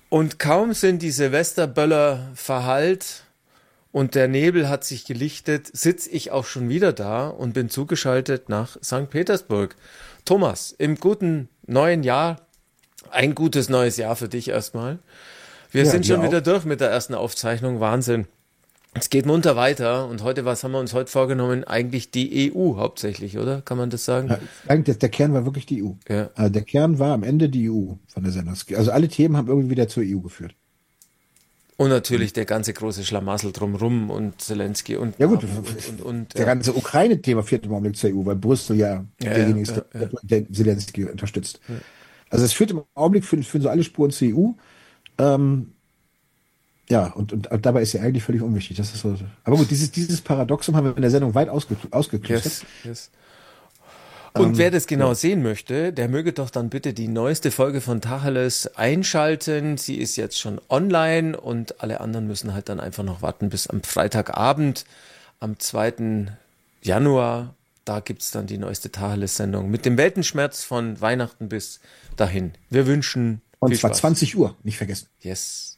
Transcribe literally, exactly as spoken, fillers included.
Und kaum sind die Silvesterböller verhallt und der Nebel hat sich gelichtet, sitze ich auch schon wieder da und bin zugeschaltet nach Sankt Petersburg. Thomas, im guten neuen Jahr, ein gutes neues Jahr für dich erstmal. Wir Ja, sind dir schon auch. wieder durch mit der ersten Aufzeichnung, Wahnsinn. Es geht munter weiter und heute, was haben wir uns heute vorgenommen? Eigentlich die E U hauptsächlich, oder? Kann man das sagen? Ja, eigentlich, der Kern war wirklich die E U. Ja. Also der Kern war am Ende die E U von der Sendung. Also alle Themen haben irgendwie wieder zur E U geführt. Und natürlich der ganze große Schlamassel drumrum und Zelensky und Ja gut, und, und, und der ja. ganze Ukraine-Thema führt im Augenblick zur E U, weil Brüssel ja, Ja, derjenige ja, ist, ja, der, der Zelensky unterstützt. Also es führt im Augenblick für, für so alle Spuren zur E U. Ähm, ja, und, und, und dabei ist sie eigentlich völlig unwichtig. Das ist so. Aber gut, dieses, dieses Paradoxum haben wir in der Sendung weit ausge, ausgeklustert. Yes, yes. Und Ähm, wer das genau ja. sehen möchte, der möge doch dann bitte die neueste Folge von Tacheles einschalten. Sie ist jetzt schon online und alle anderen müssen halt dann einfach noch warten bis am Freitagabend, am zweiten Januar. Da gibt's dann die neueste Tacheles-Sendung mit dem Weltenschmerz von Weihnachten bis dahin. Wir wünschen Und viel zwar Spaß. zwanzig Uhr, nicht vergessen. Yes.